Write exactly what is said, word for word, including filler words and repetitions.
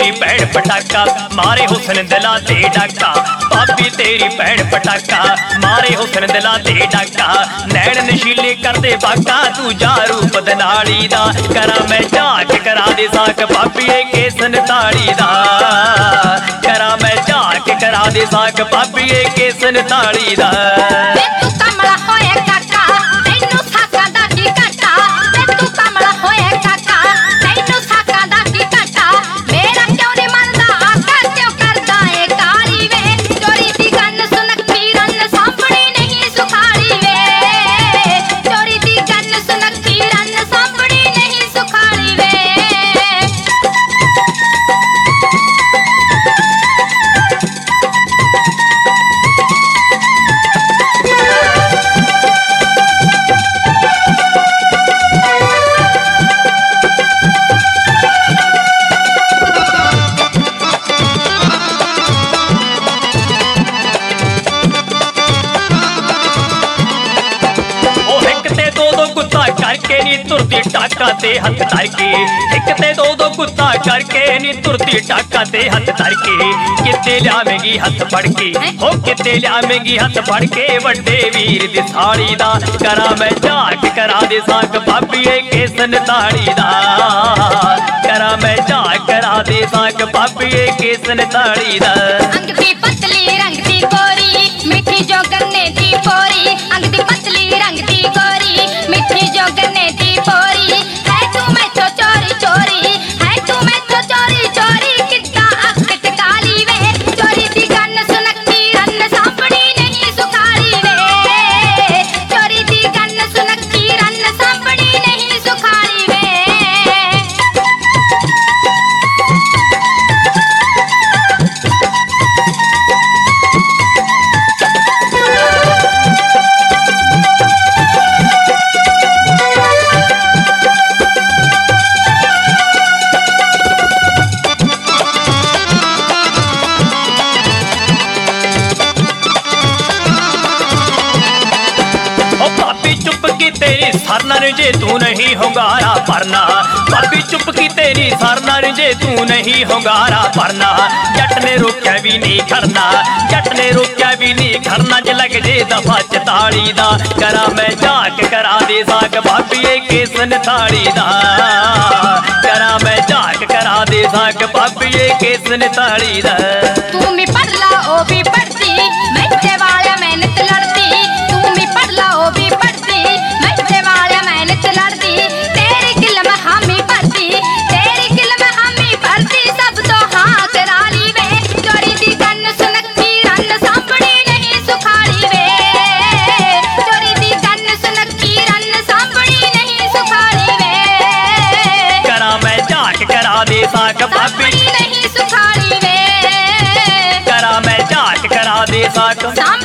तेरी भैन पटाका मारे हुसन दिला ते डाका। भाभी तेरी भैन पटाका मारे हुसन दिला ते डाका। नैन नशीले करदे बाका तू जा रूप दनाली दा। करा मैं झाक करा दे साक भाभी के संताली दा। करा मैं झाक करा दे साक भाभी के संताली दा। करके नी तुरती टाका ते हथ धर के। एक ते दो दो कुत्ता करके नी तुरती टाका ते हथ धर के। किते लियावेगी हथ फड़ के हो किते लियावेगी हथ फड़ के। वड्डे वीर दी थाली दा करा मैं झाक करा दे साक भाभी के संताली दा। करा मैं झाक करा दे साक भाभी के संताली दा। अंग दी पतली रंग दी गोरी मिठी जो गन्ने दी पोरी। अंग दी पतली रंग दी गोरी मिठी जो गन्ने दी पोरी। है तू मैं तो चोरी चोरी है तू मैं तो चोरी चोरी। कितना अख टकाली वे चोरी दी गन सुनक्की रन सांपड़ी नहीं सुखाली वे। चोरी दी गन सुनक्की रन सांपड़ी नहीं सुखाली वे। तेरी सरना जे तू नहीं होगारा भरना। भाभी चुप की तेरी सरना जे तू नहीं होगारा भरना। जट ने रोक्या भी नहीं खड़ना जट ने रोक्या भी नहीं खड़ना। ज लग जे दफा चताली दा करा मैं झाक करा दे साक भाभी के संताली दा। करा मैं झाक करा दे साक भाभी के संताली दा। तू मी पढ़ ला ओ भी पढ़ती मैथे वाला मेहनत लड़ती। तू मी पढ़ ला ओ भी पढ़ती मैथे वाला मेहनत लड़ती। तेरी किल में हामी पढ़ती तेरी किल में हामी पढ़ती। सब तो हाँ करा ली वे चोरी दी गन सुनक्की रन सांपड़ी नहीं सुखाली वे। चोरी दी गन सुनक्की रन सांपड़ी नहीं सुखाली वे। करा मैं झाक करा दे साक भाभी नहीं सुखाली वे। करा मैं झाक करा दे साक।